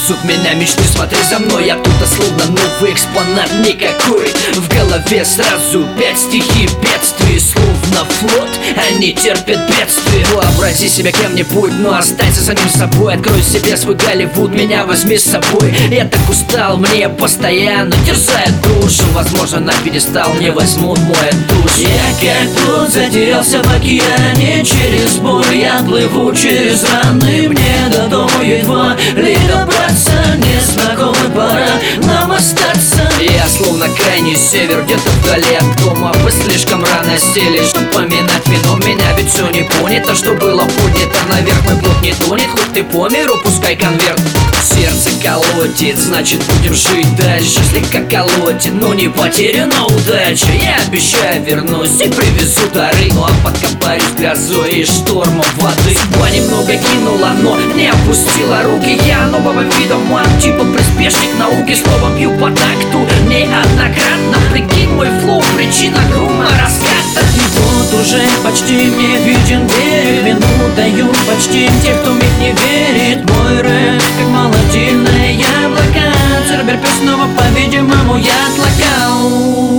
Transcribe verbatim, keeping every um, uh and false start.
несут меня мечты. Смотри за мной, я тут словно новый экспонат никакой. В голове сразу пять стихий бедствий, словно флот, они терпят бедствия. Вообрази себя кем-нибудь, но останься самим собой. Открой себе свой Голливуд, меня возьми с собой. Я так устал, мне постоянно терзает душу. Возможно, на пьедестал не возьмут мой душ. Я как плод затерялся в океане. Через боль я плыву через раны. Мне до дома едва ли добраться. Незнакомый, пора нам остаться. Я словно крайний север, где-то вдали от дома. Вы слишком рано сели, чтоб поминать вино. Меня ведь все не понято, что было поднято наверх. Мой блок не тонет, хоть ты по миру пускай конверт. Сердце колотит, значит будем жить дальше. Слегка колотит, но не потеряна удача. Я обещаю вернусь и привезу дары. Ну а подкопаюсь грозой и штормом воды. Судьба немного кинула, но не опустила руки. Я нового вида маг, типа приспешник науки. Словом бью по такту неоднократно. Прикинь мой флоу, причина грома раската. И вот уже почти мне виден берег. Вину дают почти те, кто в них не верит. Мой рэп как молодильное яблоко. Цербер снова, по-видимому, я отлакал.